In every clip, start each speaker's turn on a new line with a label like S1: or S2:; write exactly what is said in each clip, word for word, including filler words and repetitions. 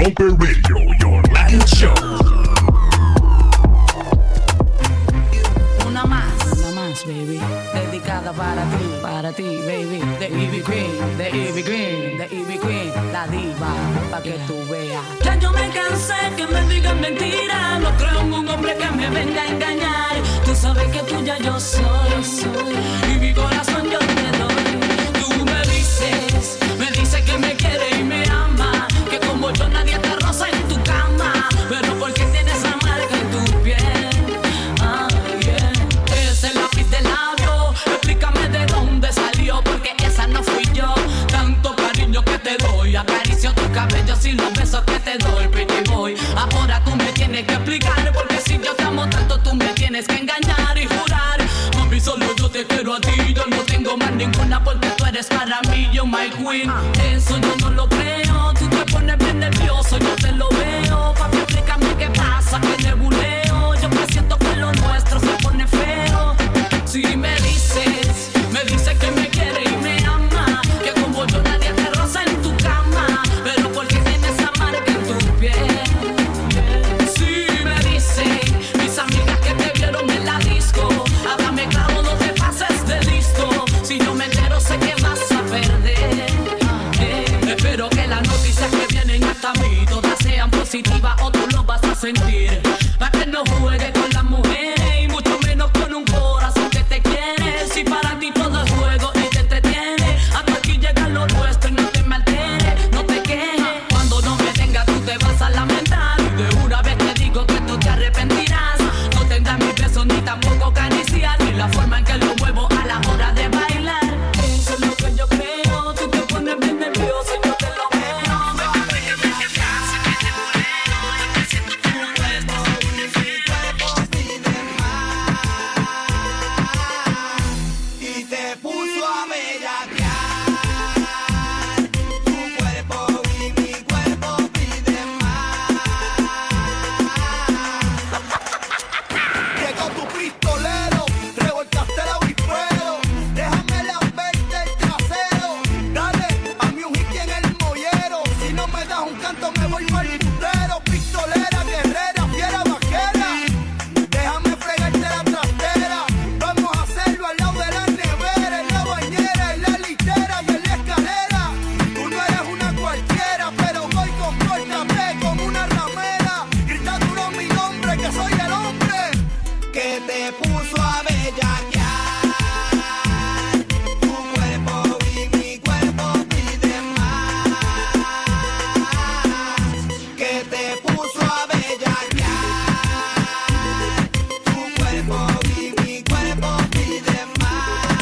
S1: Bumper Radio, your Latin show.
S2: Una más, una más, baby. Dedicada para ti, para ti, baby. The Ivy Queen, the Ivy Queen, the Ivy Queen, la diva, pa' que tú veas. Ya yo me cansé que me digan mentiras. No creo en un hombre que me venga a engañar. Tú sabes que tuya yo soy, soy. Y mi corazón yo te doy. Tú me dices, me dices que me quieres y me ama. Que como yo nadie te roza en tu cama. Pero porque tienes esa marca en tu piel. Ah, yeah. Ese lápiz de labio, explícame de dónde salió. Porque esa no fui yo. Tanto cariño que te doy. Acaricio tu cabello sin los besos que te doy, pretty boy. Ahora tú me tienes que explicar. Porque si yo te amo tanto, tú me tienes que engañar y jurar. Mami, solo yo te quiero a ti. Yo no tengo más ninguna porque tú eres para mí, yo my queen. Eso yo no lo creo. Tú te pones bien nervioso, yo te lo veo. Papi, explícame qué pasa, que nebuleo. Yo me siento que lo nuestro se pone feo. Si me dices, me dices que me quiere y me ama. Que como yo nadie te roza en tu cama. Pero porque tienes esa marca en tu piel. Si me dicen mis amigas que te vieron en la disco. Háblame claro, no te pases de listo. Si yo me entero sé que vas a perder. eh, Espero que las noticias que vienen hasta mí todas sean positivas o tú lo vas a sentir. Pa' que no juegue con las mujeres y mucho menos con un corazón que te quiere. Si para ti todo es juego y te entretiene, hasta aquí llega lo nuestro y no te me alteres, no te quejes. Cuando no me tengas tú te vas a lamentar. Y de una vez te digo que tú te arrepentirás. No tendrás mis besos ni tampoco caricias, ni la forma en que lo muevo a la hora de bailar. Eso es lo que yo creo. Tú te pones bien nervioso y yo te lo veo.
S3: Y te puso a bellaquear. Tu cuerpo y mi cuerpo piden más. Llegó tu pistolero, revolcaste el avispero. Déjame la verte el trasero. Dale a mí un hit en el mollero. Si no me das un canto me voy mal putero. Pistolera, guerrera, fiera, vaquera. Déjame fregarte la trastera. Vamos a hacerlo al lado de la nevera, en la bañera, en la litera y en la escalera. Tú no eres una cualquiera, pero voy compórtate como una ramera. Grita duro mi nombre, que soy el hombre que te puso a bellaquear. Tu cuerpo y mi cuerpo piden más. Que te puso a bellaquear. Tu cuerpo y mi cuerpo piden más.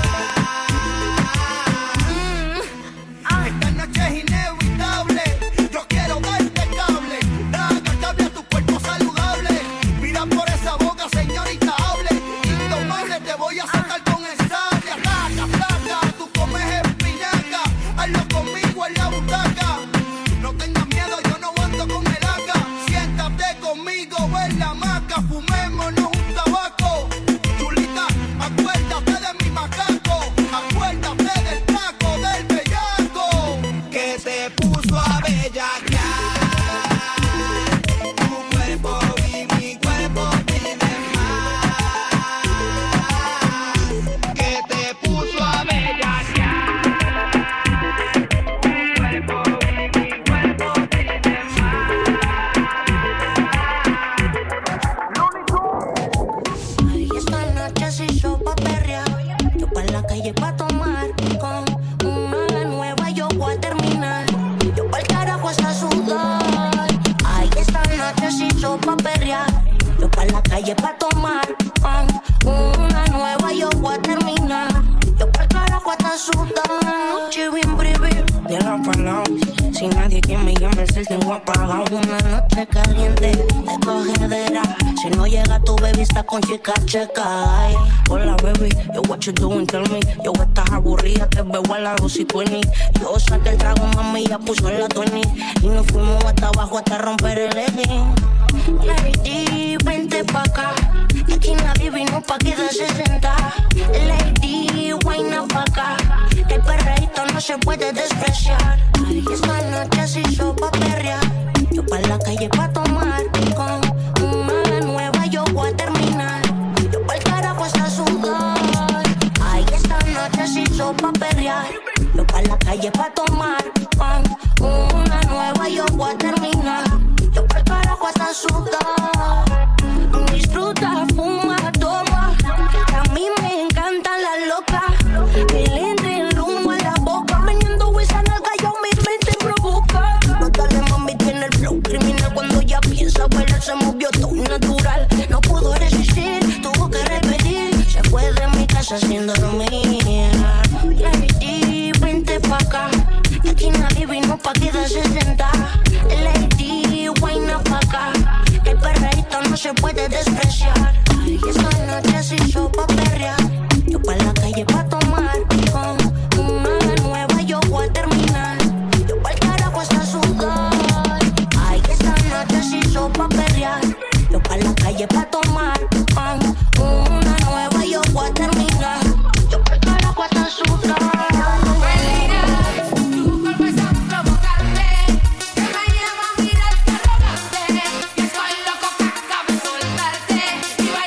S3: Esta noche es inevitable. Yo quiero darte cable. Dale cable a tu cuerpo saludable. Mira por esa boca, señorita, hable. Indomable, te voy a sacar con el sable. Ataca, ataca, tú comes espinaca. Hazlo conmigo en la butaca. No tengas miedo, yo no ando con el A K. Siéntate conmigo en la hamaca. Fumémonos un tabaco. Chulita, acuérdate de mi macaco. Acuérdate del taco, del bellaco que te puso a bellaquear. Tu cuerpo y mi cuerpo piden más. Que te puso a bellaquear. Tu cuerpo y mi cuerpo piden más.
S4: Ay, esta noche se hizo pa' perrear. Yo pa' la calle pa' tomar. Con una nueva yo voy a terminar. Yo pa'l carajo hasta sudar. Ay, esta noche se hizo pa' perrear. Yo pa' la calle pa' tomar. Con una nueva yo voy a terminar. Yo pa'l carajo hasta sudar. Noche bien breve de la palabra. Sin nadie que me llame, el cel tengo apagado. Una noche caliente de cogedera. Si no llega tu baby, está con chica checa. Ay, hola baby, yo what you doing, tell me. Yo estás aburrida, te veo a la dos y twenty. Yo saqué el trago, mami, ya puso en la twenty. Y nos fuimos hasta abajo hasta romper el legging. Lady, vente pa' acá. Aquí nadie vino pa' quedarse sentada. Lady, guayna pa' acá. El perreíto no se puede despreciar. Ay, esta noche se hizo pa' perrear. Yo pa' hizo pa' perrear. Yo pa' la calle pa' tomar. Um, una nueva yo voy a terminar. Yo pa' el carajo hasta sudar. Disfruta, fuma, toma. Que a mí me encantan las locas. Que le entre el humo a la boca. Meneando esa nalga yo mi mente provoca. No dale mami, tiene el flow criminal. Cuando ya piensa bailar se movió todo natural. No pudo resistir, tuvo que repetir. Se fue de mi casa sin dormir. Lady, vente pa' acá. Aquí nadie vino pa' quedarse sentada. Lady, guayna pa' acá. El perreíto no se puede despreciar. Ay, esta noche se hizo pa' perrear. Yo pa' la calle pa' tomar. Con una nueva yo voy a terminar. Yo pa' el carajo hasta sudar. Ay, esta noche se hizo pa' perrear. Yo pa' la calle pa' tomar. Con una nueva yo voy a terminar. Yo pa' el carajo hasta sudar.
S5: Y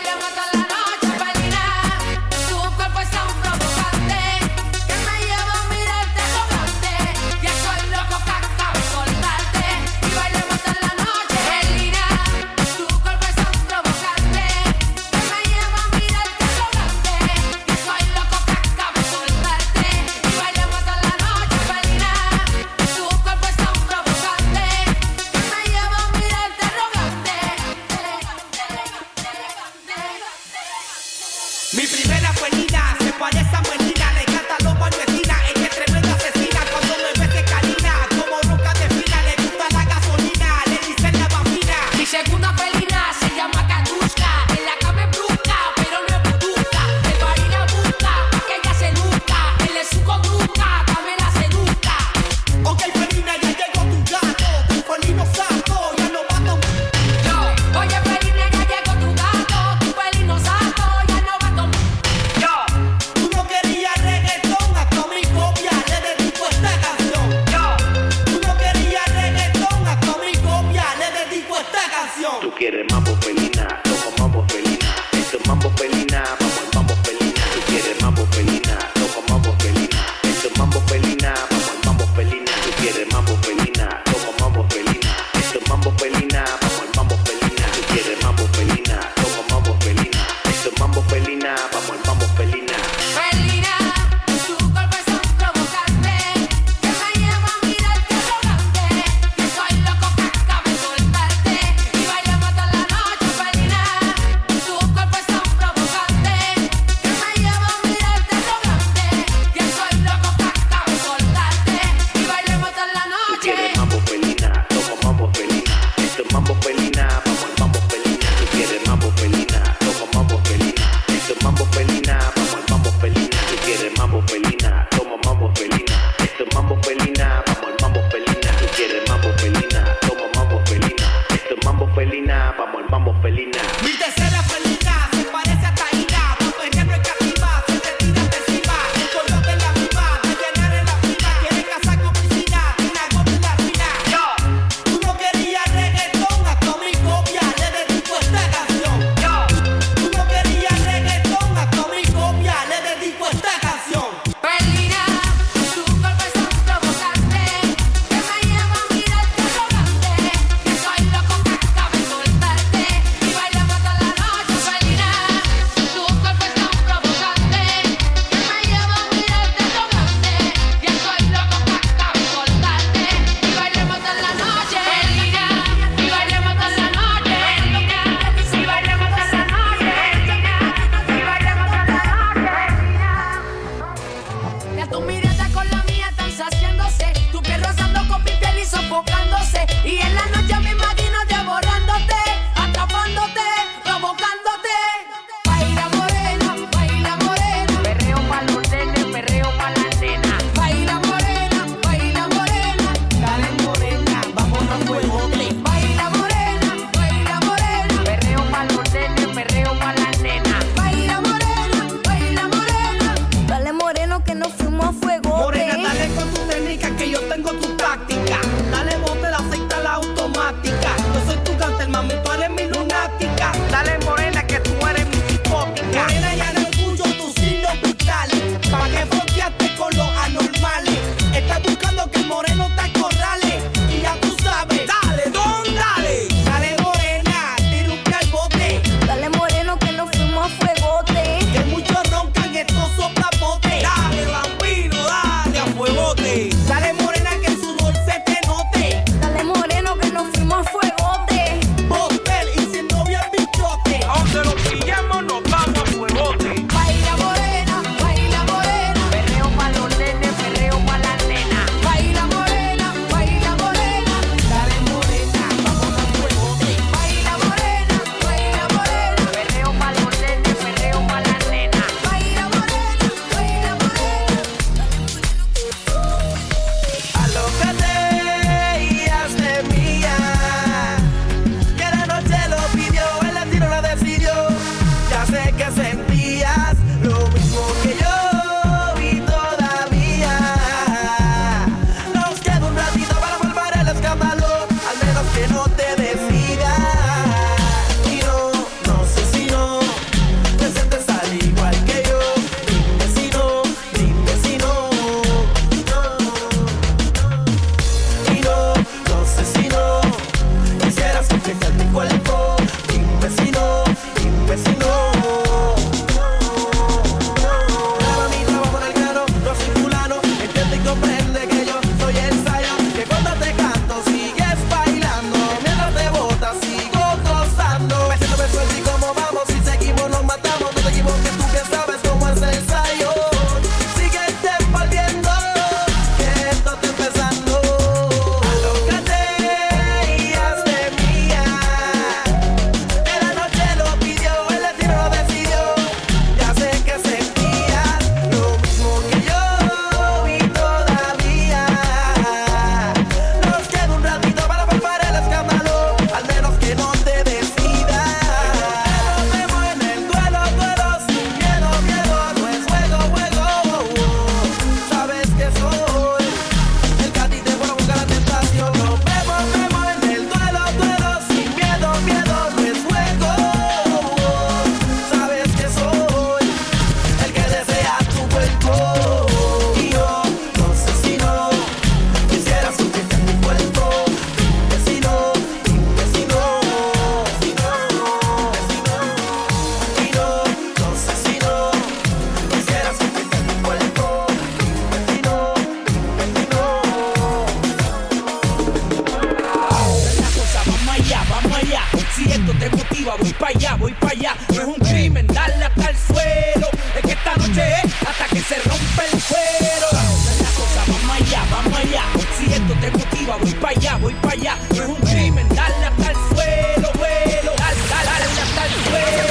S5: voy pa' allá. No es un crimen darle hasta el suelo. Es que esta noche es hasta que se rompe el cuero. Esa es la cosa, vamos allá, vamos allá. Si esto te motiva, voy pa' allá, voy pa' allá. No es un crimen darle hasta el suelo, vuelo. Dale, dale, dale hasta el suelo.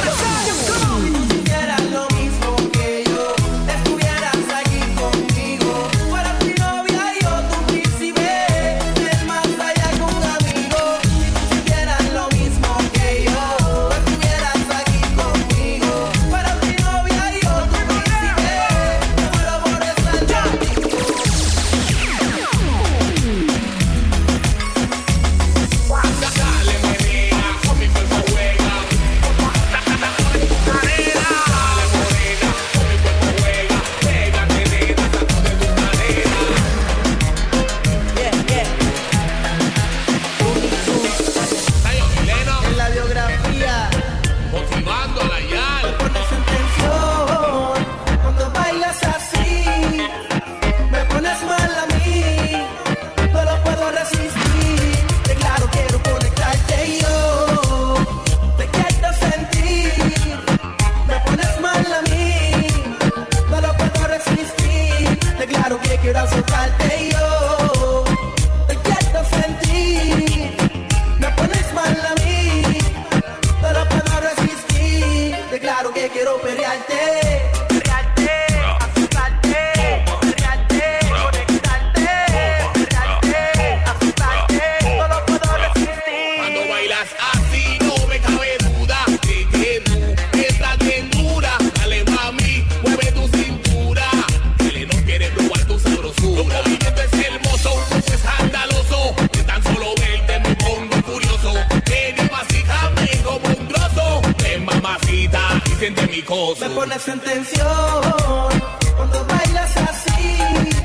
S3: Me pones en tensión cuando bailas así.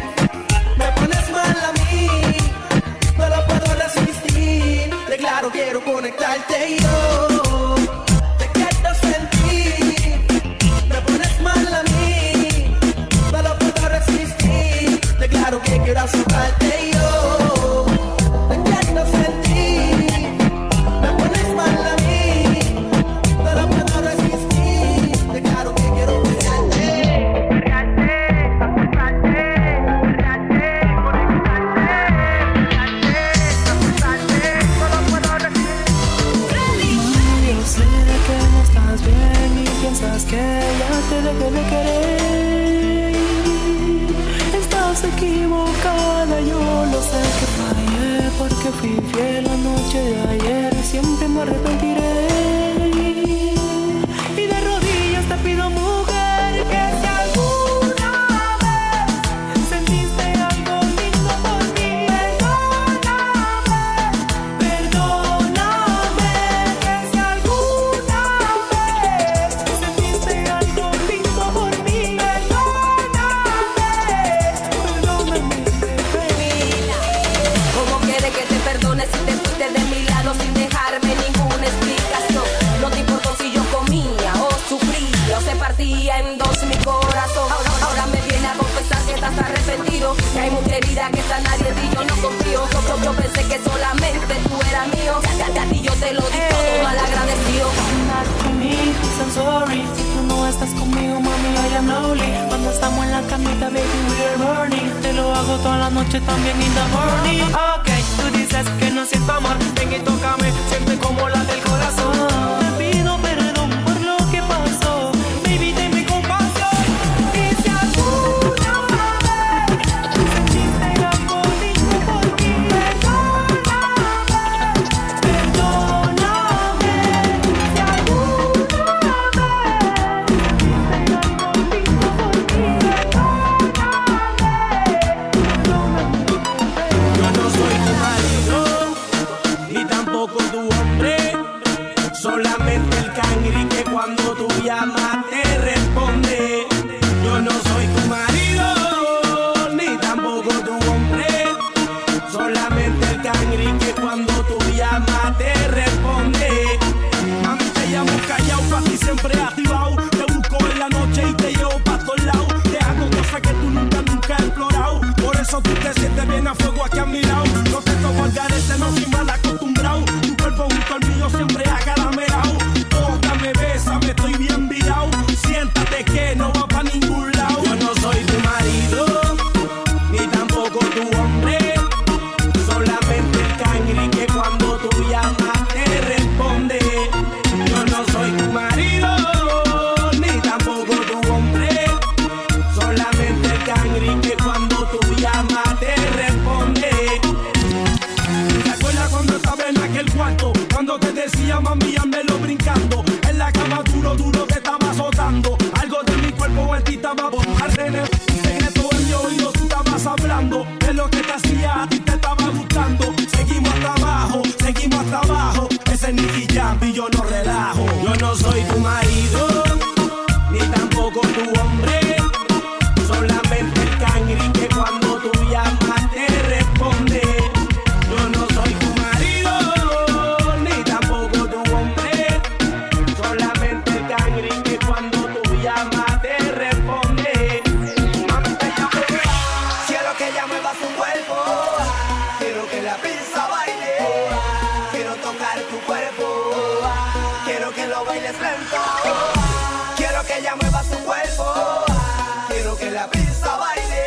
S3: Me pones mal a mí, no lo puedo resistir. De claro quiero conectarte yo. Te quiero sentir. Me pones mal a mí, no lo puedo resistir. De claro que quiero azotarte yo. Te quiero sentir. Me pones mal a mí, no lo puedo resistir. Claro que quiero pegarte, pegarte, azotarte, pegarte, conectarte, pegarte, azotarte, solo puedo resistir.
S6: Yo sé que no estás bien y piensas que ya te dejé de querer. Estás equivocada, yo lo sé que fallé porque fui fiel la noche de ayer. Siempre me arrepentiré. Te pido, mujer, que si alguna vez sentiste algo lindo por mí, perdóname, perdóname. Que si alguna vez sentiste algo lindo por mí, perdóname, perdóname, bebé.
S7: ¿Cómo quieres que te perdone si te fuiste de mi lado sin dejarme ninguna explicación? No te importó si yo comía o sufría. Se partía en dos mi corazón. Ahora, ahora me viene a confesar que estás arrepentido. Que hay mucha herida que está nadie y yo no confío. Yo, yo, yo pensé que solamente tú eras mío. Y yo te lo di todo mal agradecido.
S6: Not to me, I'm sorry. Si tú no estás conmigo, mami, I am lonely. Cuando estamos en la camita, baby, we are burning. Te lo hago toda la noche también in the morning. Ok, tú dices que no siento amor. Ven y tócame, siente como la del corazón. Te pido perdón por lo que pasó.
S3: siempre acaramelao. Tócame,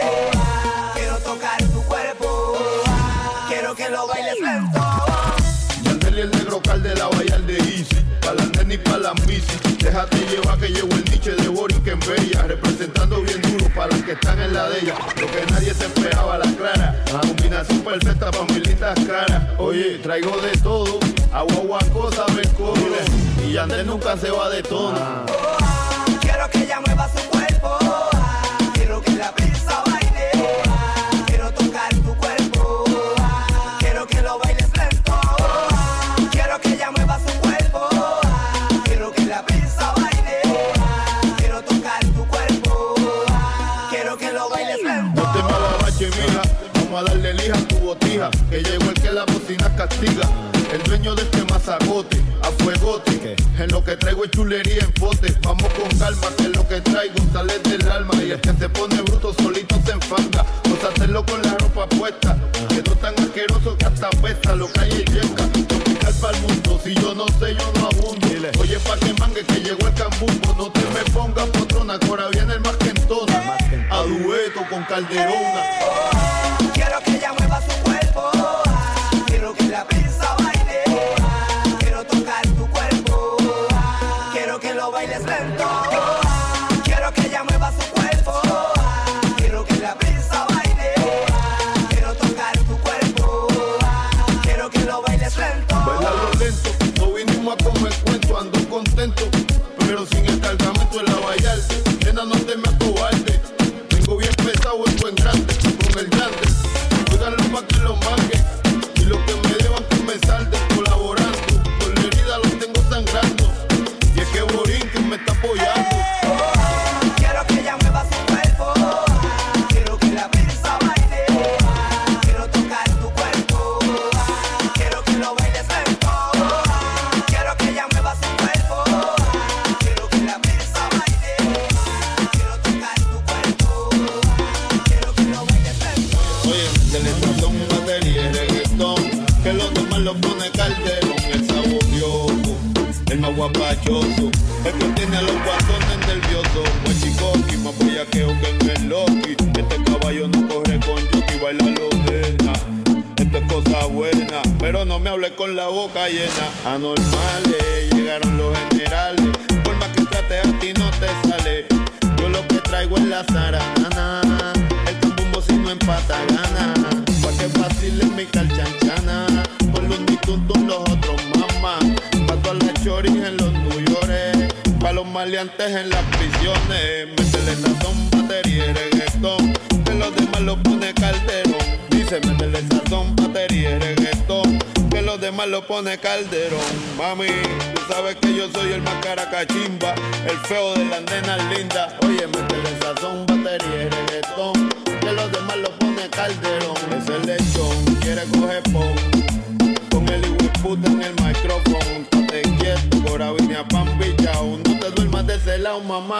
S3: Quiero tocar tu cuerpo, quiero que lo bailes lento.
S8: Yandel y el negro Calde, la Bayal de Easy, pa' la nena y pa' la misi. Déjate llevar que llegó el niche de Boris en Bella, representando bien duro para las que están en la de ella. Lo que nadie se esperaba, la clara, combinación perfecta pa' mis lindas caras. Oye, traigo de todo, agua, agua, cosa, me cobre. Y Yandel nunca se va de tono.
S3: Quiero que ella mueva su cuerpo, quiero que la brisa baile, quiero tocar tu cuerpo, quiero que lo bailes lento. Quiero que ella mueva su cuerpo, quiero que la brisa baile, quiero tocar tu cuerpo, quiero que lo bailes lento.
S8: No te malabache, mija, vamos a darle lija a tu botija, que llegó el que la bocina castiga. El dueño de este mazacote, a fuegote, en lo que traigo es chulería en pote. Vamos con calma, que lo que traigo sale del alma. Y el que se pone bruto solito se enfanga. Gózatelo con la ropa puesta, quedó tan asqueroso que hasta pesta. Lo que hay es yeca, tropical para el mundo. Si yo no sé, yo no abundo. Oye, pa' que mangue que llegó el cambumbo. No te me pongas potrona, que ahora viene el más quentona. A dueto con Calderona.
S3: Quiero que ella mueva su cuerpo, quiero que la brisa baile, quiero tocar tu cuerpo, quiero que lo bailes lento. Quiero que ella mueva su cuerpo, quiero que la brisa baile, quiero tocar tu cuerpo, quiero que lo bailes lento.
S8: Bailalo lento, no vinimos a comer cuento, ando contento, pero sin el cargamento en la Vallarde. Nena, no te me acobarde, vengo bien pesado, vengo en grande, con el grande. Juegan los pa' que los mangue, y lo que me deban que me salden colaborando. Con la herida los tengo sangrando, y es que Borín que me está apoyando.
S3: Quiero que ella mueva su cuerpo, quiero que la brisa baile, quiero tocar tu cuerpo, quiero que lo bailes lento. Quiero que ella mueva su cuerpo, quiero que la brisa baile, quiero tocar tu cuerpo, quiero que lo bailes lento.
S8: Oye, se le son batería y reggaetón, que los demás lo pone Calderón. El saborioso, el más guapachoso, el que tiene a los guatones nerviosos. Buen chico, y más bellaqueo que en el Loki. Este caballo no corre con jockey, baila lo nena. Esto es cosa buena, pero no me hables con la boca llena. Anormales, llegaron los generales. Por más que trate a ti no te sale. Yo lo que traigo es la zaranana. El cambumbo si no empata gana. Pa' que fácil es mi calchanchana. Con los nituntun los otros mamá. Pa' todas las choris en los New York. Pa' los maleantes en las prisiones. Métele sazón, batería y reggaetón, que los demás lo pone Calderón. Dice, métele sazón, batería y reggaetón, que los demás lo pone Calderón. Mami, tú sabes que yo soy el más caracachimba, el feo de las nenas lindas. Oye, métele sazón, batería y reggaetón, que los demás lo pone Calderón. Ese lechón quiere coger pon, con el hijo de puta en el micrófono. Estate quieto, cora vine a pan pichao. No te duermas de ese lado, mamá.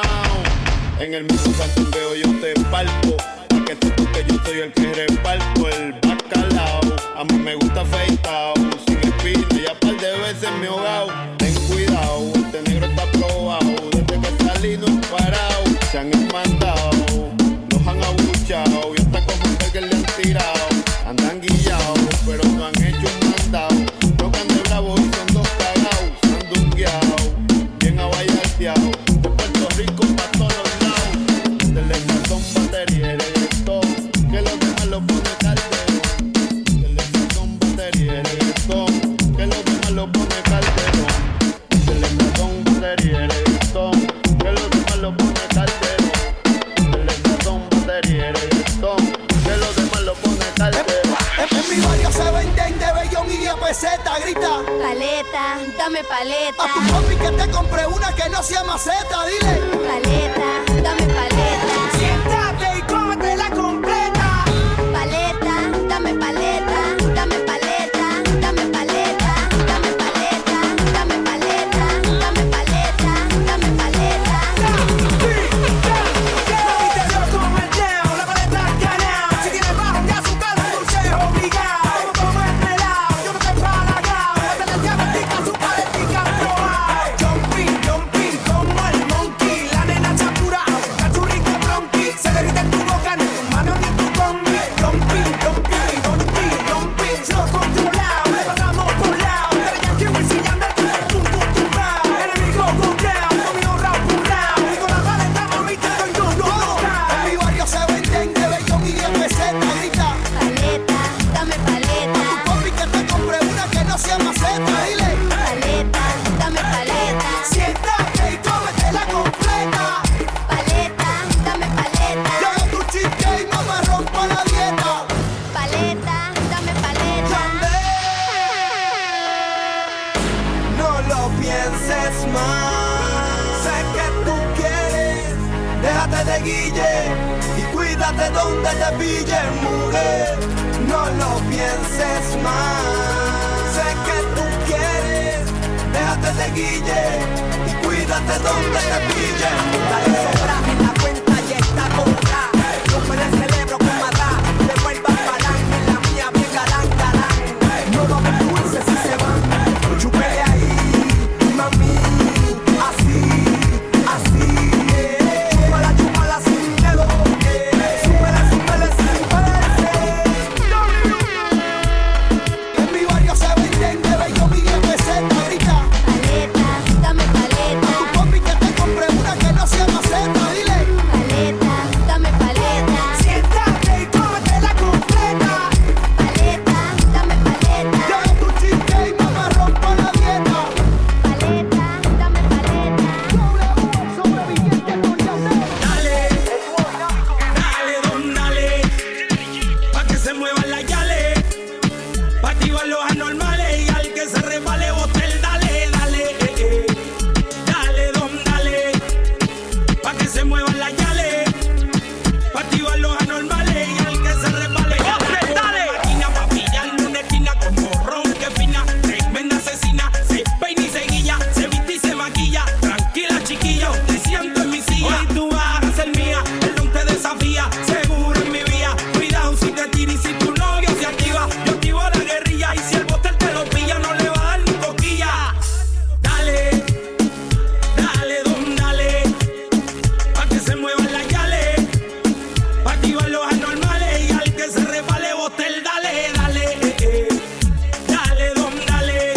S8: En el mismo santungueo yo te palpo, pa' que sepas que yo soy el que reparto el bacalao. A mí me gusta afeitao, sin espina, y a par de veces me he ahogado. Ten cuidado, este negro está probado, desde que salí no he parado. Se han mandado, los han abuchado, y hasta como que le han tirado. Andan guillados, pero no han hecho un mandado. Tocan de bravo y son dos cagados, sandungueados, bien abayalteados. De Puerto Rico pa' todos lados, del sazón, batería y reggaetón, que los demás lo pone Calderón. Del sazón, batería y reggaetón, que los demás lo pone Calderón. Del sazón, batería y reggaetón, que los demás lo pone Calderón. Del sazón, batería y reggaetón, que los demás lo pone Calderón.
S3: En, en mi barrio se venden de bellón y diez pesetas, grita.
S9: Paleta, dame paleta.
S3: A tu papi que te compré una que no sea maceta, dile.
S9: Paleta, dame paleta.
S3: Siéntate y cómete la completa.
S9: Paleta, dame paleta. Dame paleta, dame paleta. Dame paleta, dame paleta. Dame paleta, dame paleta.
S3: Y te dio como el dedo, la paleta ganado. Si tienes bajo de azúcar, dulce obligado. Como el pelado, yo no te palagao. Hasta la diabetica, su paletica probao. Jumping, jumping, como el monkey. La nena chapura, cachurrico guille y cuídate donde te pillen, mujer. No lo pienses más. Sé que tú quieres, déjate de guille y cuídate donde te pillen. Dale sobra en la cuenta y está cobra. No me le celebro con marra. Te vuelvas palán, en la mía bien galán, galán. No va a haber dulces si se van. Chúpele ahí, mami, así, así. Chúpala, chúpala sin miedo. Súbele, súbele sin pararse. En mi barrio se venden de bello Miguel Peseta, grita.
S9: Paleta, dame paleta.
S3: Tu papi que te compre una que no sea maceta, dile.
S9: Paleta, dame paleta.
S3: Siéntate y cómetela completa.
S9: Paleta, dame paleta.
S3: Ya tu chica y mamá rompa la dieta.
S9: Paleta, dame paleta.
S3: Doble U, el sobreviviente con Yandel.
S5: Dale, dale, don, dale, pa' que se muevan las yales, pa' activar los anormales y al que se resbale botel, dale, dale, eh, eh. Dale, don, dale, pa' que se muevan las yales, pa' activar los anormales y al que se resbale botel, dale. Máquina pa' pillarle una esquina con morrón que fina, tremenda asesina, se peina y se guilla, se viste y se maquilla. Tranquila, chiquillo, te siento en mi silla. Hoy tú vas a ser mía, el don te desafía, seguro en mi vía. Cuidado si te tira y si tu novio se activa, yo activo la guerrilla y si el botel te lo pilla no le va a dar ni coquilla. Dale, dale, don, dale, pa' que se muevan las yales, pa' activar los anormales y al que se resbale botel, dale, dale, eh, eh. Dale, don, dale,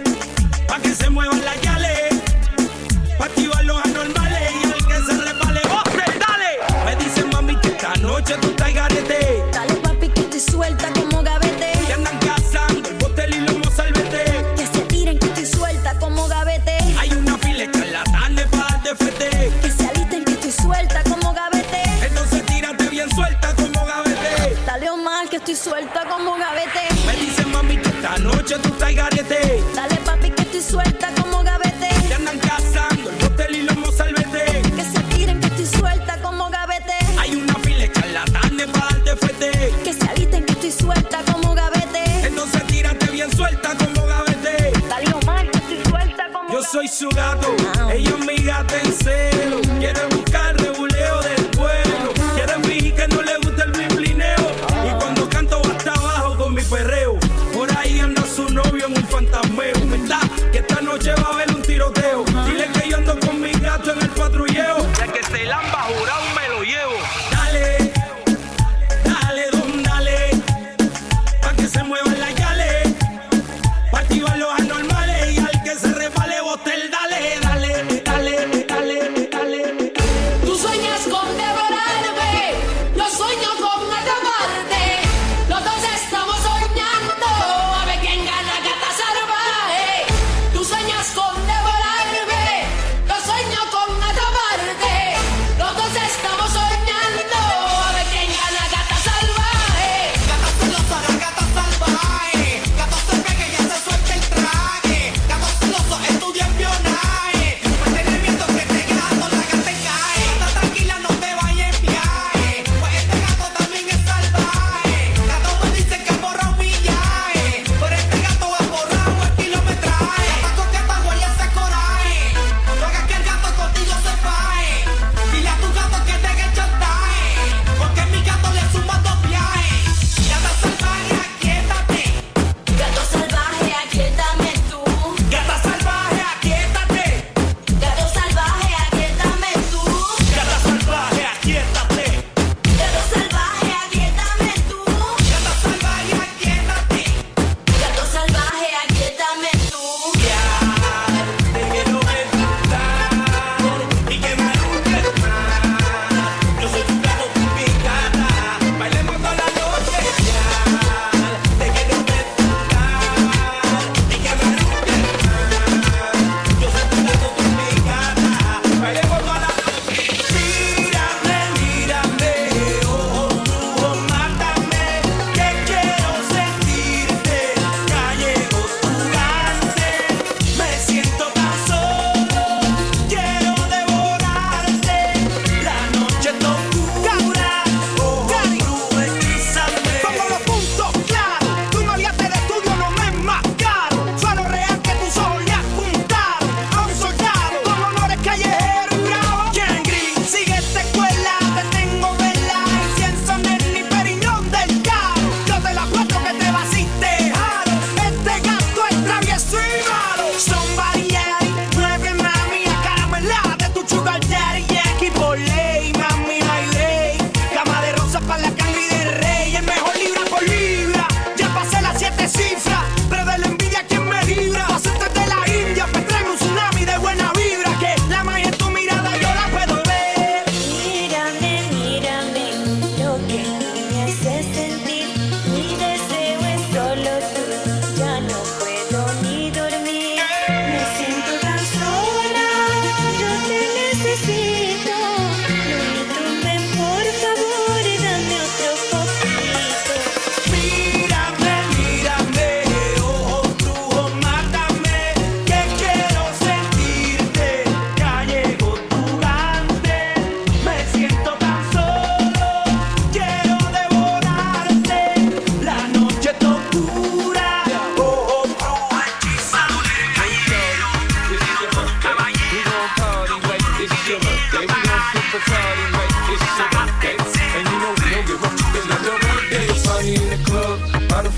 S5: pa' que se muevan las yales, pa' activar los anormales y al que se resbale botel, dale. Me dicen mami que esta noche tú estás garete,
S7: Dale papi que estoy suelta como gavete.
S5: que andan cazando el botel y los mozalbete.
S7: Que se tiren que estoy suelta como gavete.
S5: Hay una fila de charlatanes para darte fete,
S7: Que se alisten que estoy suelta como gavete.
S5: entonces tírate bien suelta como gavete.
S7: Dale Omar que estoy suelta como gavete.
S5: Me dicen mami que esta noche tú estás garete,
S7: Dale papi que estoy suelta como gavete.
S5: que andan cazando el botel y los mozalbete.
S7: Que se tiren que estoy suelta como gavete.
S5: Hay una fila de charlatanes para darte fete,
S7: Que se alisten que estoy suelta como gavete.
S5: entonces tírate bien suelta como gavete.
S7: Dale Omar que estoy suelta como
S5: Yo soy su gato, ella es mi gata en celo. Quiere buscar rebuleo del pueblo, quiere fingir que no le gusta el blimblineo. Y cuando canto va hasta abajo con mi perreo. Por ahí anda su novio en un fantasmeo. ¿Verdad? Que esta noche va a haber un tiroteo. Dile que yo ando con mi gato en el patrulleo. Ya que se lamba jurado me lo llevo. Dale, dale, don, dale, pa' que se muevan las yales, pa' activar los anormales y al que se resbale botel, dale, dale, dale, dale, dale.
S10: Tú sueñas con devorarme, yo sueño con atraparte. Los dos estamos soñando, a ver quién gana gata salvaje. Tú sueñas con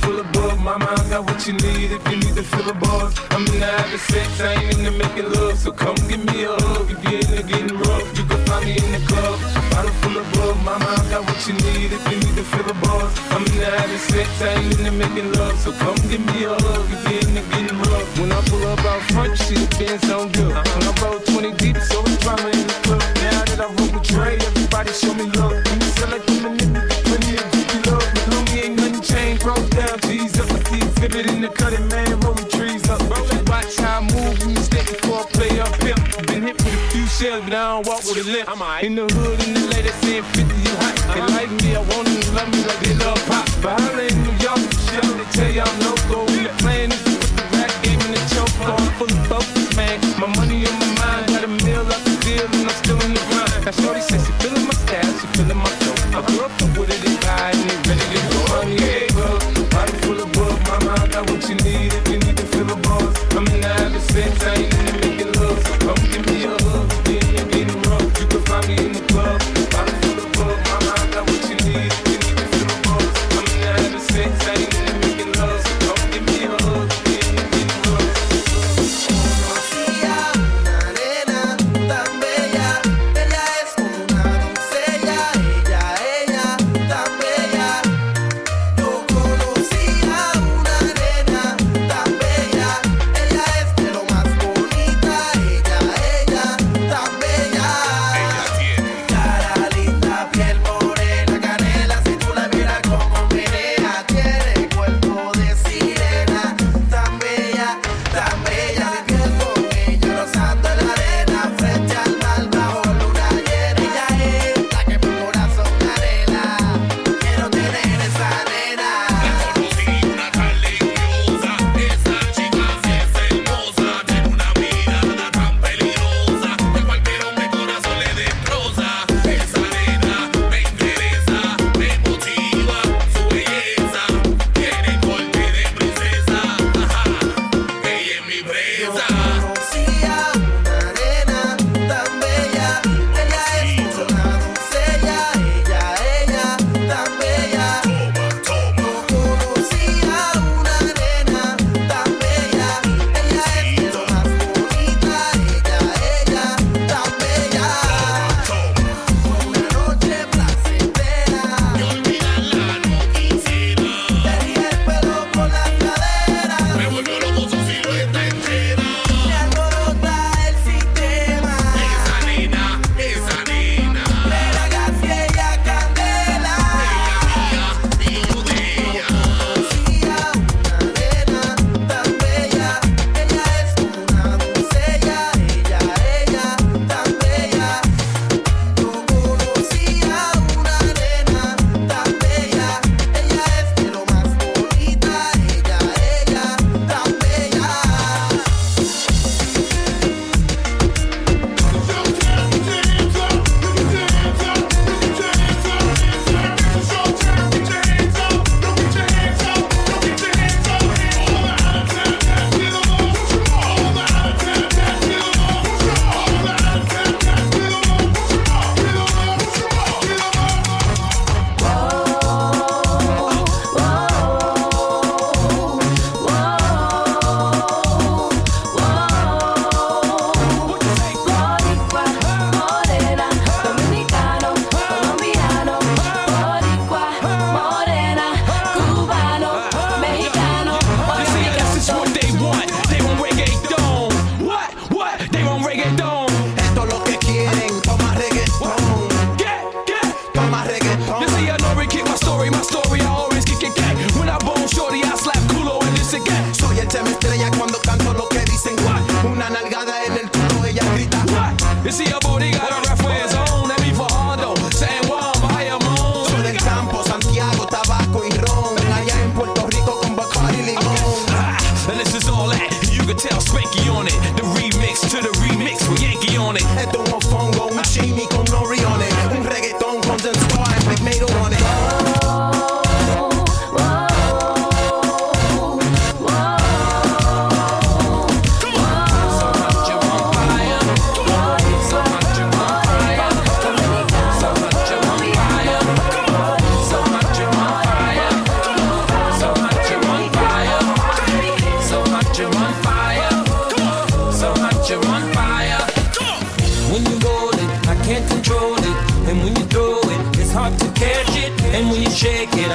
S11: full of bug, mama, I got what you need if you need to fill the bars. I'm in the having sex, I ain't in the making love, so come give me a hug. If you're in the getting rough, you can find me in the club. Bottle full of bug, mama, I got what you need if you need to fill the bars. I'm in the having sex, I ain't in the making love, so come give me a hug. If you're in the getting rough, when I pull up out front, you see the Benz on good. When I roll twenty deep, so it's drama in the club. Now that I roll with Dre, everybody show me love. When you sell like them, plenty of goofy love. But Lumi ain't nothing changed, roll down, G's up. I see exhibit in the cutting, man, rolling trees up. If you watch how I move, when you step before I play up here. Been hit with a few shells, but I don't walk with a limp. In the hood, in the lady saying fifty, you hot. They like me, I want them to love me like they love pop. But holla in New York, shit, they tell you I'm local. We the plan is to put the rap game in the choke. I'm full of focus, man. My money on my mind, got a meal up the deal, and I'm still in the grind. Now shorty says she feeling my style, she feeling my flow. I grew up with it, they buy, and they ready to go. I'm yeah, bug, body full of bug, mama, I got what you need if you need to fill the bars. I'm in the having sex, I ain't in the making love, so come give me a hug. Yeah, you're getting rough, you can find me in the club. Body full of bug, mama, I got what you need if you need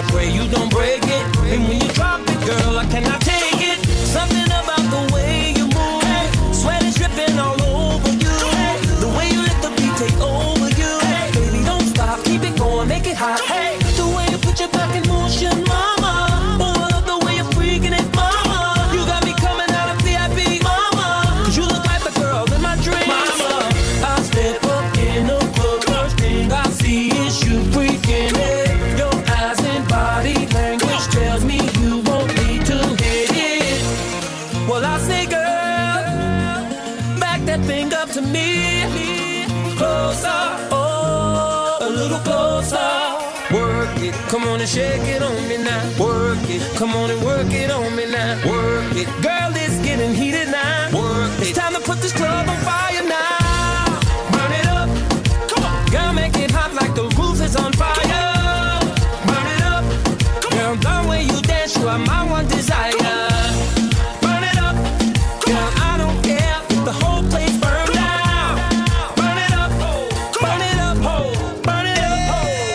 S5: pray you don't break it. And when you drop it, girl, I cannot take it. Something about the way you move, hey. Sweat is dripping all over you, hey. The way you let the beat take over you, hey. Baby, don't stop, keep it going, make it hot, hey. The way you put your back in motion, mama. Oh, I love the way you're freaking it, mama. You got me coming out of V I P, mama. Cause you look like the girl in my dreams, mama. I step up in the club, first thing I see is you freaking it. Your eyes and body language tells me you won't need to hit it. Well, I say, girl, back that thing up to me. Closer, oh, a little closer. Work it, come on and shake it on me now. Work it, come on and work it on me now. Work it, girl, it's getting heated now. Work it, it's time to put this club on fire now. Burn it up, come on, girl, make it hot like the roof is on fire. Burn it up, girl, the way you dance, you are my one desire. Burn it up, girl, I don't care, the whole place burn down. Burn it up, burn it up, burn it up.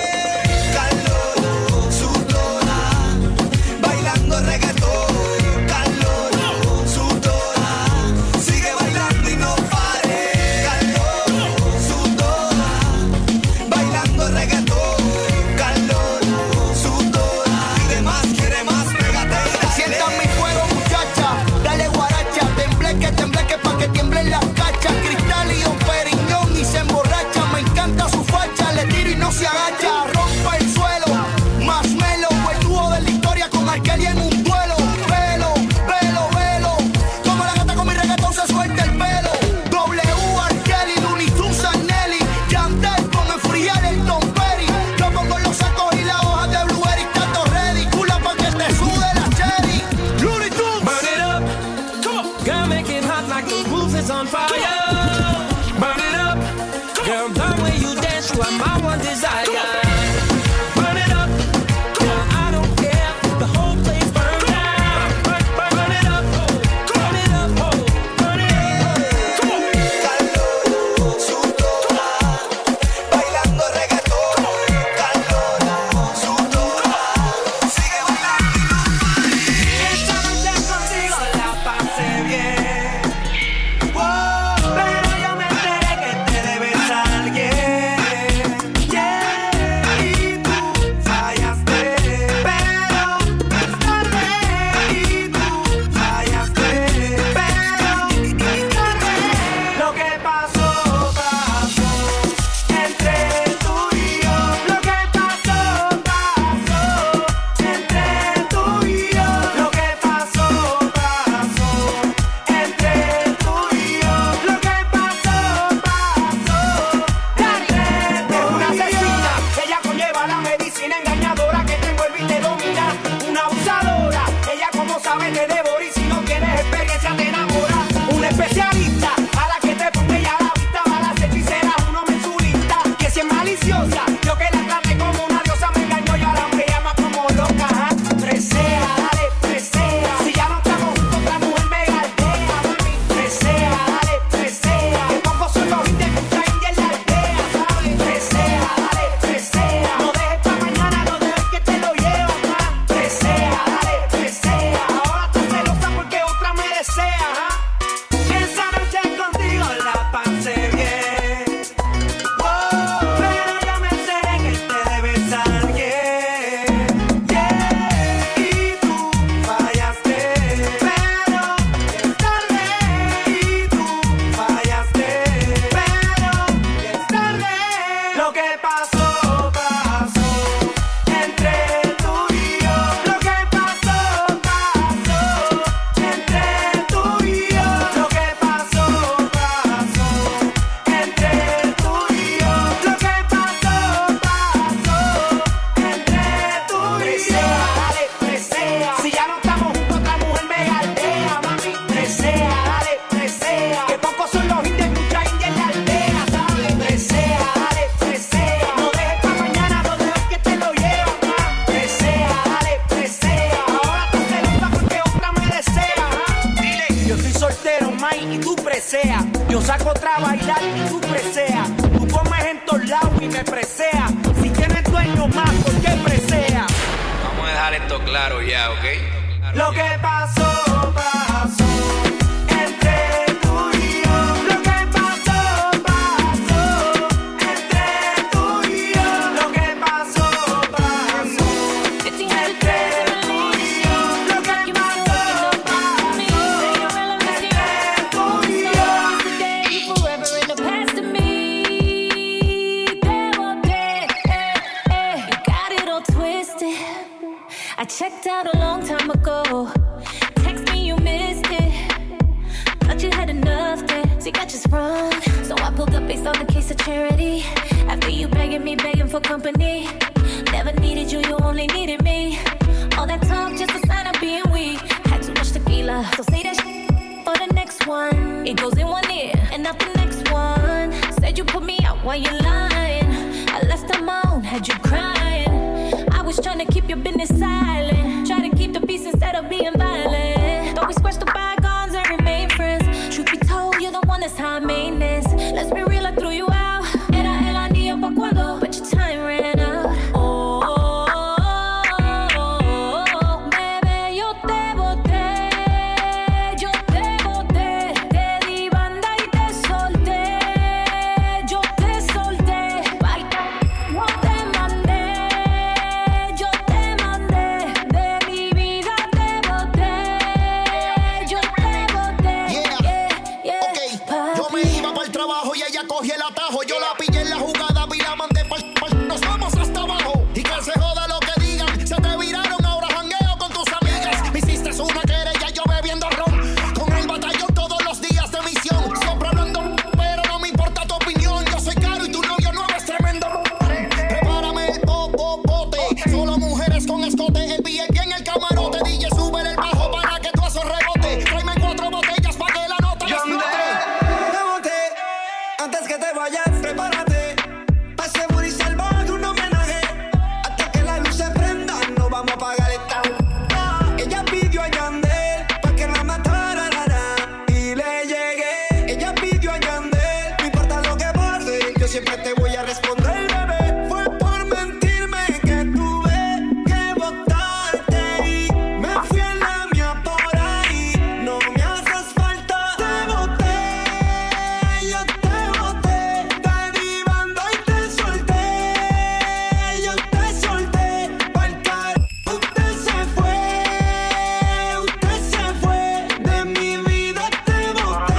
S3: Calor, sudora, bailando reggaetón. Calor, sudora, sigue bailando y no pare. Calor, sudora, bailando reggaetón. Calor, sudora, pide más, quiere más, pégate y dale. Sienta mi fuego, muchacha, dale guaracha, tembleque, tembleque pa' que tiemblen las cachas. Cristal y un periñón y se emborracha. Me encanta su facha, le tiro y no se agacha. Rompa el suelo, más melo, el dúo de la historia con Arkelly en un duelo. Velo, velo, velo, como la gata con mi reggaetón se suelta el pelo. W, Arkelly, Looney Tunes, Nelly, Yandel con el friar el Tom Perry. Yo pongo los sacos y la hoja de Blueberry, tanto ready, cula pa' que te sude la cherry. Looney Tunes.
S5: Burn it up, come on, girl, make it hot like the roof is on fire. Burn it up, girl, the way you dance, you are my one desire. Burn it up, girl, I don't care, the whole place burn down. Burn, burn, burn it up, burn it up, burn it up. Come on.
S3: Calor, sudora, bailando reggaetón. Calor, sudora, sigue bailando y no pare.
S6: Esta noche contigo la pasé bien. Wow, pero yo me enteré que te debes a alguien. Yeah, y tú fallaste. Pero es tarde y tú fallaste. Pero es tarde. Lo que pasó, pasó entre tú y yo. Lo que pasó, pasó entre tú y yo. Lo que pasó, pasó entre tú y yo. Lo que pasó, pasó entre tú y yo. Es una asesina, ella conlleva la medicina engañadora que te envuelve y te domina. Una abusadora, ella como sabe te devora y si no tienes experiencia te enamora. Una especialista a la que te ponga ella la vista. A las hechiceras uno mensurista que si es maliciosa, yo que la traté como una diosa me engañó y ahora me llama como loca. Ajá. Presea, dale, presea. Si ya no estamos juntos, otra mujer me galdea, mami. Presea, dale, presea. Que pocos son los indios, mucha india en la aldea, ¿sabes? Presea, dale, presea. No dejes pa' mañana, no dejes que te lo llevas más. Presea, dale, presea. Ahora estás celosa porque otra me desea, ajá. Esa noche contigo la pasé bien. Wow, pero yo me enteré que te debes a alguien. Yeah, y tú fallaste. Pero es tarde y tú fallaste. Pero es tarde. Lo que pasó, pasó entre tú y yo. Lo que pasó, pasó entre tú y yo. Lo que pasó, pasó entre tú y yo. Lo que pasó, pasó entre tú y yo. Presea, dale, presea. Si ya no estamos juntos, otra mujer me galdea, mami. Presea, dale, presea. Que pocos son los indios, mucha india en la aldea, ¿sabes? Presea, dale, presea. No dejes pa' mañana, no dejes que te lo llevas más. Presea, dale, presea. Ahora estás celosa porque otra me desea, ajá. Dile, yo soy soltero, Mike, y tú presea. Yo saco otra a bailar y tú presea. Tú comes en todos lados y me presea. Si tienes dueño más, ¿por qué presea?
S12: dejar esto claro ya, ¿ok?
S6: Lo que pasó, pasó entre tú y yo. Lo que pasó, pasó entre tú y yo. Lo que pasó, pasó entre tú y yo. Lo que pasó, pasó entre tú y yo.
S13: Forever in the past to me. Te boté, eh, eh. You got it all twisted. I checked out a long time ago. Text me, you missed it. Thought you had enough there. See, got just wrong. So I pulled up based on the case of charity. After you begging me, begging for company. Never needed you, you only needed me. All that talk, just a sign of being weak. Had too much tequila, so say that shit for the next one. It goes in one ear and out the next one. Said you put me out while you lying. I left on my own, had you crying. I was trying to keep your business silent. Try to keep the peace instead of being violent. Thought we squashed the bygones and remain friends. Truth be told, you're the one that's high maintenance. Let's be real, I threw you out. Era el anillo pa' cuando, but your time ran out. Oh, oh, oh, oh, bebé, yo te boté. Yo te boté. Te di banda y te solté. Yo te solté. Baila, no te mandé. Yo te mandé. De mi vida te boté. Yo te boté.
S3: Yeah.
S13: Yeah, yeah.
S3: Ok, yo me iba para el trabajo y ella cogía el atajo. Yo la pillé en la jugada, vi la mandé pa'l, pa'l. Nos vamos hasta abajo. Y que se joda lo que digan. Se te viraron, ahora jangueo con tus amigas. Me hiciste una querella, yo bebiendo ron. Con el batallón todos los días de misión. Siempre hablando, pero no me importa tu opinión. Yo soy caro y tu novio nuevo es tremendo. Prepárame el popote. Solo mujeres con escote. El V I P en el camarote. D J, sube el bajo para que tú esos rebote. Tráeme cuatro botellas para que la nota explote.
S6: Te boté, antes que te vayas, prepárate. Pa' ese booty salvaje, un homenaje. Hasta que las luces prendan, no vamos a apagar esta. Ella pidió a Yandel pa' que la matara, la, la, y le llegué. Ella pidió a Yandel, no importa lo que pase, yo siempre te voy a responder, bebé. Fue por mentirme que tuve que botarte y me fui en la mía por ahí. No me haces falta. Te boté, yo te boté. Te di banda y te solté. Yo te solté. Pa'l carajo, usted se fue. Usted se fue. De mi vida te boté.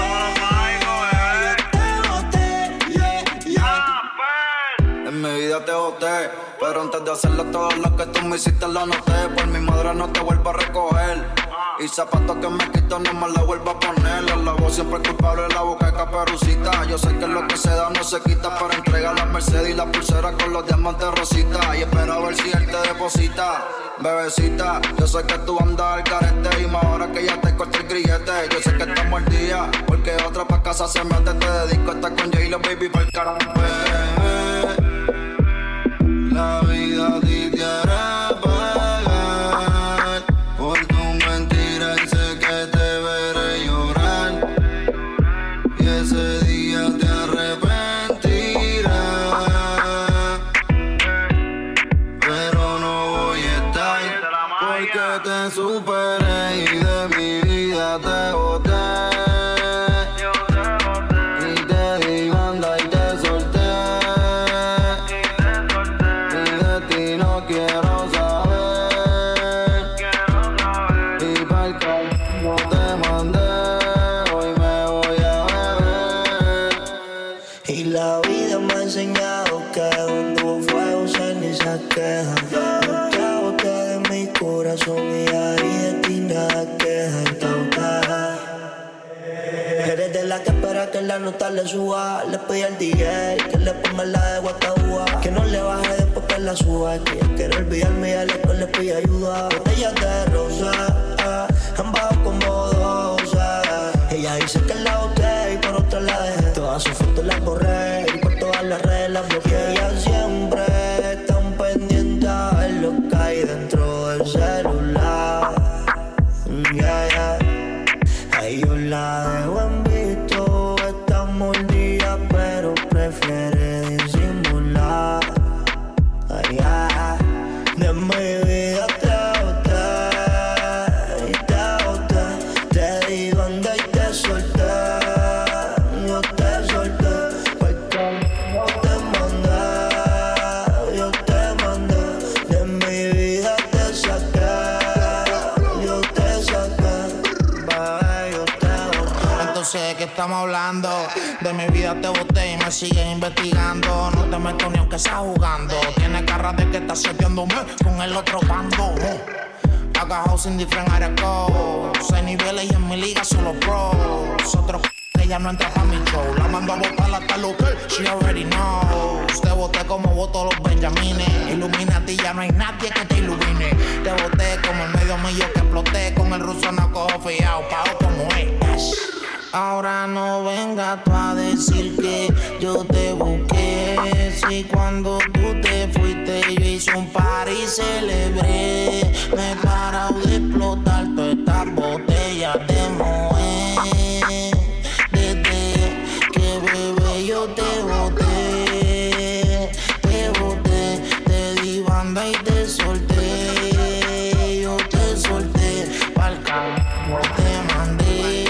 S6: Yo te boté. Yeah, yeah.
S14: En mi vida te boté, pero antes de hacerlo todo lo que tú me hiciste lo noté. Por mi madre no te vuelvo a recoger. Y zapatos que me quito no me la vuelvo a poner. La voz siempre es culpable, la boca es caperucita. Yo sé que lo que se da no se quita, pero entrega la Mercedes y la pulsera con los diamantes rosita. Y espero a ver si él te deposita. Bebecita, yo sé que tú andas al carete y más ahora que ya te corté el grillete. Yo sé que estamos al día, porque otra pa' casa se mete. Te dedico a estar con J-Lo, baby, pa'l carajo. La vida a ti te hará pagar por tu mentira y sé que te veré llorar. Y ese día te arrepentirás. Pero no voy a estar porque te superé y de mi vida te boté. Y te di banda y te solté. Y de ti no quiero saber. Y pa'l carajo te mandé. Hoy me voy a beber.
S6: Y la vida me ha enseñado que donde hubo fuego ceniza queda. Yo te boté de mi corazón y ahí de ti nada queda. Eres de la que espera que la nota le suba. Le pedí al D J que le ponga la de Guataúba, que no le baje después que la suba. Que ella quiere olvidarme y a le le pide ayuda. Botellas de rosa, ah, han bajado como dosa. Ella dice que la boté y por otra la dejé. Todas sus fotos las borré y por todas las redes las bloqueé. Ella siempre tan pendiente a ver lo que hay dentro del celular. Yeah, yeah. Ahí yo la dejo en visto. Está mordida pero prefiere disimular. Ay, ay, de mi vida te
S12: sé de qué estamos hablando. De mi vida te boté y me sigues investigando. No te meto ni aunque sea jugando. Tienes cara de que estás seteándome con el otro bando. Acá sin different areco. Seis niveles y en mi liga solo pros. Otro que ya no entra pa' mi show. La mando a botar hasta el hotel. She already knows. Te boté como voto los benjamines. Illuminati, ya no hay nadie que te ilumine. Te boté como el medio millón que exploté. Con el ruso no cojo fiao, pago como es. Ahora no vengas tú a decir que yo te busqué. Si cuando tú te fuiste yo hice un party y celebré. Me he parado de explotar todas estas botellas de Moët. Desde que bebé yo te boté. Te boté, te di banda y te solté. Yo te solté pa'l campo, te mandé.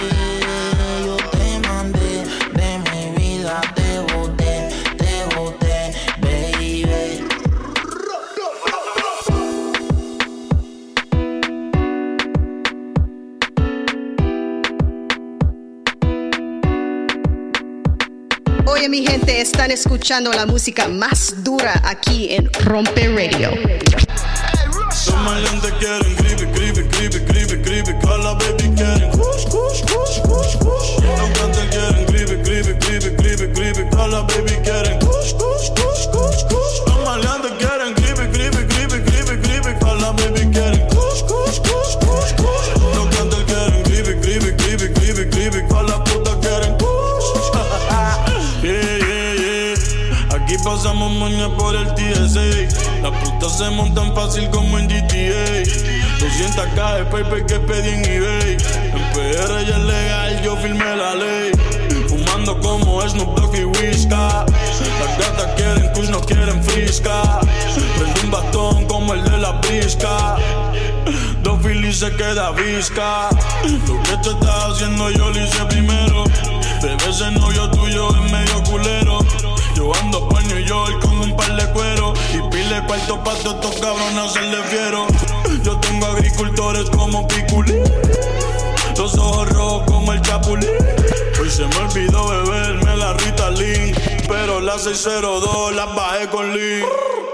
S15: Oye, mi gente, están escuchando la música más dura aquí en Rompe Radio.
S16: Los maleantes quieren creepy, creepy, creepy, creepy, creepy. Call baby quieren kush, kush, kush, kush, kush. Los cantantes quieren creepy, creepy, creepy, creepy, creepy. Call baby quieren kush, kush, kush, kush, kush. Los maleantes quieren creepy, creepy, creepy, creepy, creepy. Call baby quieren kush, kush, kush, kush, kush. Los cantantes quieren creepy, creepy, creepy, creepy, creepy. Call la puta quieren kush. Yeah, yeah, yeah. Aquí pasamos moña por el T S A. Las putas se montan fácil como en G T A. doscientas K de paper que pedí en eBay. En P R ya es legal, yo firmé la ley. Fumando como Snoop Dogg y Whisca. Las gatas quieren kush, no quieren frisca. Prende un bastón como el de la brisca. Dos filis se queda visca. Lo que te estás haciendo yo lo hice primero. Bebé, ese novio tuyo es medio culero. Yo ando pa' New York con un par de cuero. Y pile cuarto pa' todos estos cabrones hacerle fiero. Yo tengo agricultores como Piculín. Los ojos rojos como el Chapulín. Hoy se me olvidó beberme la Ritalin. Pero las seis cero dos las bajé con Lean.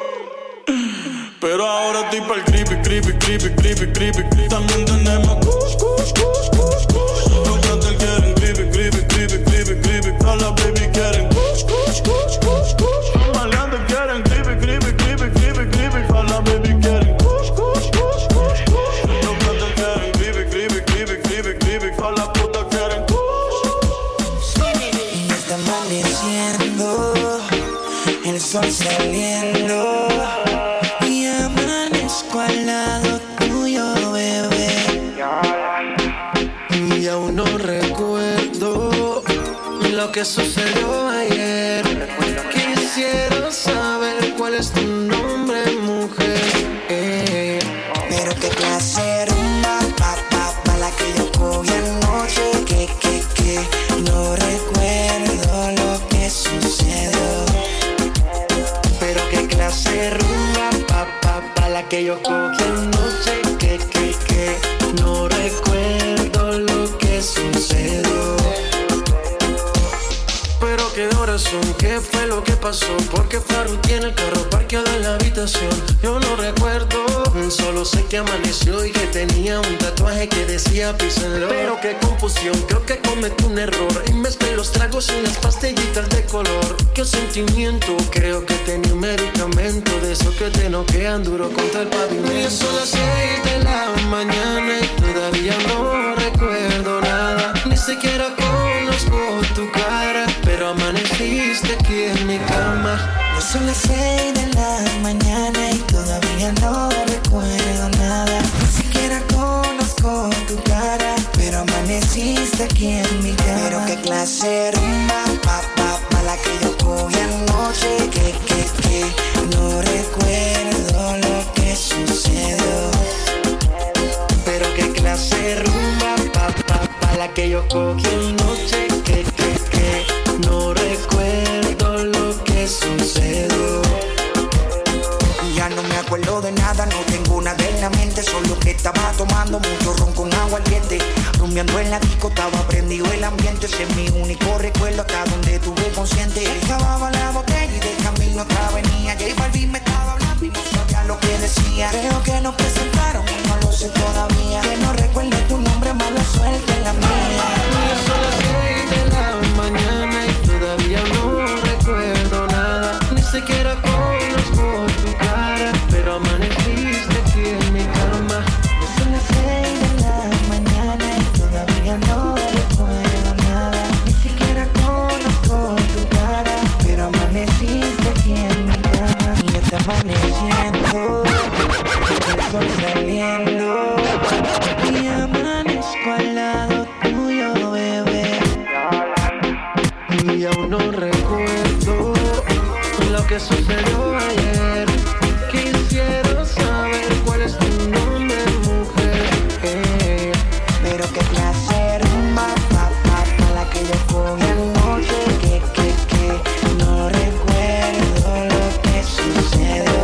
S16: Pero ahora estoy pa'l creepy, creepy, creepy, creepy, creepy. También tenemos kush, kush, kush, kush, kush. Los cantantes quieren creepy, creepy, creepy, creepy, creepy. Todas las baby quieren kush, kush, kush, kush, kush. Los maleantes quieren creepy, creepy, creepy, creepy, creepy. Todas las baby quieren kush, kush, kush, kush, kush. Los cantantes quieren creepy, creepy, creepy, creepy, creepy. Todas las putas quieren kush.
S17: Y está amaneciendo, el sol saliendo. Al lado tuyo, bebé.
S18: Y aún no recuerdo lo que sucedió ayer. Quisiera saber cuál es tu nombre, mujer. eh.
S17: Pero qué clase rumba, pa, pa, pa, la que yo cogí anoche. Que, que, que, no recuerdo lo que sucedió.
S18: Pero qué clase rumba, pa, pa, pa, la que yo cogí anoche. Que, que, que, no recuerdo lo que sucedió. Pero qué horas son, qué fue lo que pasó. Porque Faru tiene el carro parqueado en la habitación. Yo no recuerdo, solo sé que amaneció y que tenía un tatuaje que decía Peace and Love. Pero qué confusión, creo que cometí un error y mezclé los tragos y unas pastillitas de color. Qué sentimiento, creo que tenía un medicamento de esos que te noquean duro contra el pavimento. Y son las seis de la mañana y todavía no recuerdo nada. Ni siquiera conozco tu cara, pero amaneciste aquí en mi cama.
S17: Ya son las seis de la mañana y todavía no recuerdo nada. Ni siquiera conozco tu cara, pero amaneciste aquí en mi cama. Pero qué clase de rumba, pa, pa, pa, la que yo cogí anoche. Que, que, que, no recuerdo lo que sucedió.
S18: Pero qué clase de rumba, pa, pa, pa, la que yo cogí anoche. Que, que, que, no recuerdo lo que sucedió.
S17: Ya no me acuerdo de nada, no tengo nada en la mente, solo que Estaba tomando mucho ron con agua ardiente, rumbeando en la disco, estaba prendido el ambiente. Ese es mi único recuerdo hasta donde estuve consciente. Acababa la botella y de camino otra venía. J Balvin me estaba hablando y no sabía lo que decía. Creo que nos presentaron y no lo sé todavía. Que no recuerde tu nombre, mala suerte en la mía.
S18: Son las seis de la mañana y todavía no recuerdo nada. Ni siquiera conozco tu cara, pero amaneciste aquí en mi cama.
S17: Son las seis de la mañana y todavía no recuerdo nada. Ni siquiera conozco tu cara, pero amaneciste aquí en mi cama. Y ya está amaneciendo, el sol saliendo, y amanezco al lado tuyo, bebé.
S18: Y aún no recuerdo lo que sucedió ayer. Quisiera saber cuál es tu nombre, mujer. Eh.
S17: Pero qué placer, ma, pa, pa, pa, la que yo con el noche. Que, que, que, no recuerdo lo que sucedió.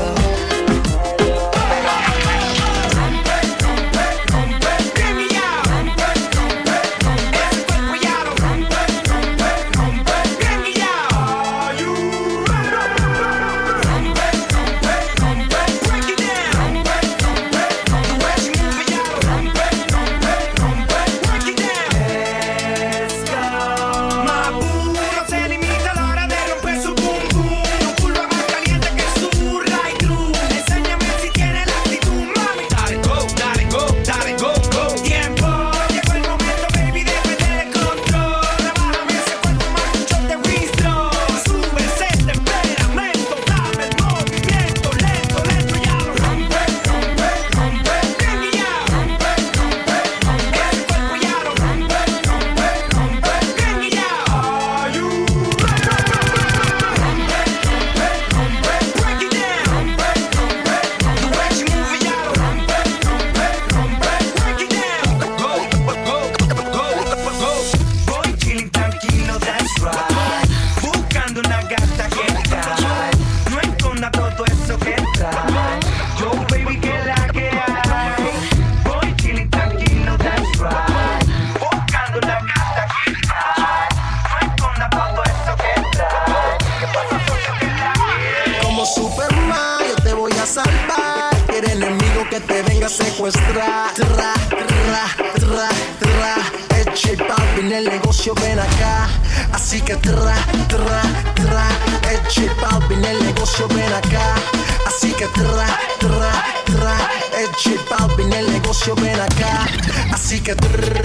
S17: Secuestrar, tra, tra, tra, tra. Es J Balvin el negocio, ven acá. Así que tra, tra, tra. Es J Balvin el negocio, ven acá. Así que tra, tra, tra. Es J Balvin el negocio, ven acá. Así que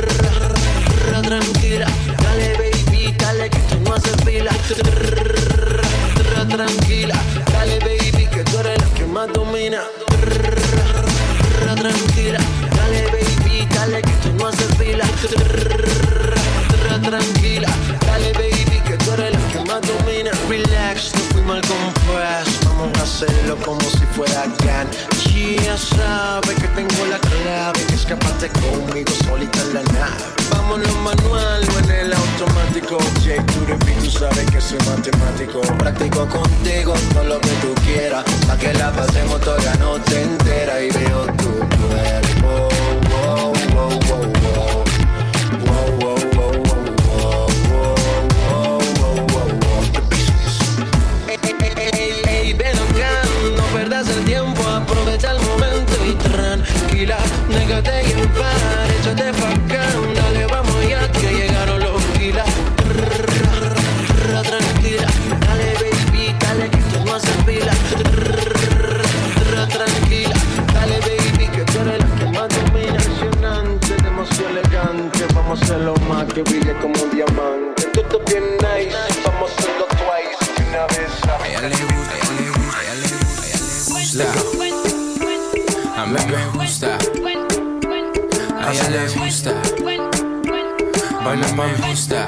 S17: tra,
S18: tranquila, dale baby, dale que tú no haces fila. Tra, tranquila, dale baby, que tú eres la que más domina. Tranquila, dale baby, dale que tú no haces fila. Tranquila, dale baby, que tú eres la que más domina. Relax, no fuimos al compás, vamos a hacerlo como si fuera Gan. Ya sabes que tengo la clave, que escapaste conmigo solita en la nave. Vámonos manual o en el automático. J, tú repeat, tú sabes que soy matemático. Practico contigo todo lo que tú quieras, pa' que la pasemos toda la noche entera. Y veo tu cuerpo, wow, wow, wow, wow. Wow, wow, wow, wow, wow, wow, wow, wow. Ey, ey, ey, ey, ven acá, no perdas el tiempo, aprovecha el momento y tranquila, négate y enfadar, échate pa' acá, dale, vamos ya, que llegaron los gilas. Tranquila, dale baby, dale que tú no haces fila. Tranquila, dale baby, que tú eres la que más domina. Impresionante, demasiado elegante, vamos a hacerlo más que brille como un diamante. Todo bien nice, vamos a hacerlo twice, de una vez. A ella le gusta, a ella le gusta, a ella le gusta, a ella le gusta. A mí me gusta, a ella le gusta. Baila pa' me gusta.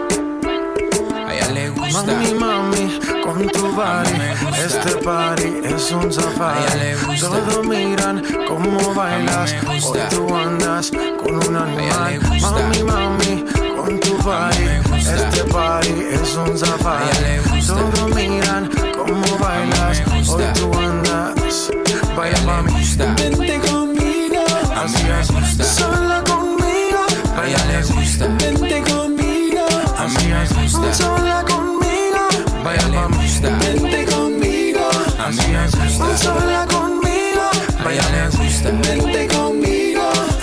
S19: Mami, mami, con tu body, este party es un safari. Todos miran cómo bailas, hoy tú andas con un animal. Mami, mami, con tu body, este party es un safari. Todos miran cómo bailas, hoy tú andas. Baila, mami, vente conmigo, así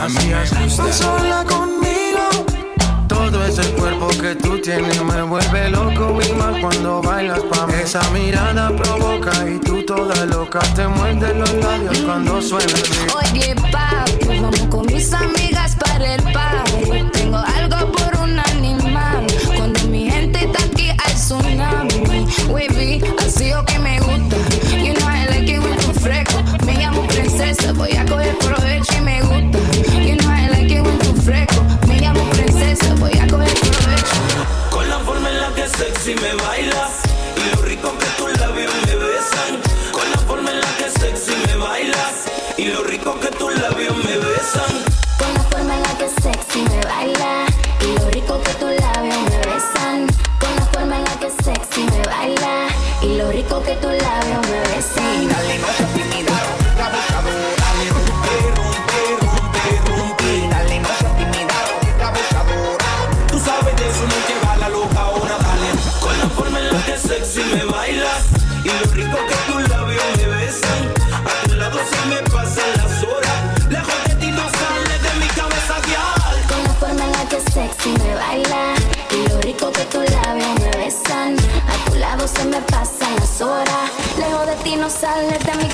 S19: hacías tan sola conmigo. Todo ese cuerpo que tú tienes me vuelve loco y más cuando bailas pa' mí. Esa mirada provoca y tú toda loca te muerdes los labios cuando suena el beat.
S13: Oye papi, vamos con mis amigas para el party. Tengo algo por un animal. Cuando mi gente está aquí hay tsunami. Wavy, así o que me gusta. You know I like it when tú fresco. Me llamo princesa, voy a coger provecho y me gusta. You know I like it when tú fresco. Me llamo princesa, voy a coger provecho.
S5: Con la forma en la que sexy me bailas y lo rico que tus labios me besan. Con la forma en la que sexy me bailas y lo rico que tus labios me besan.
S13: Con la forma en la que sexy me baila y lo rico que tus labios me besan. Con la forma en la que sexy me baila y lo rico que tus labios me besan.
S3: Dale, no seas tímida, la abusadora. Dale, rompe, rompe, rompe, rompe. Dale, no seas tímida, la abusadora.
S5: Tú sabes de eso, no hay que va la loca ahora, dale. Con la forma en la que sexy me bailas y lo rico que tus labios me besan. A tu lado se me pasan las horas. Lejos de ti no sale de mi cabeza, guiar.
S13: Con la forma en la que sexy me baila y lo rico que tus labios me besan. A tu lado se me pasan las horas. Lejos de ti no sales de mi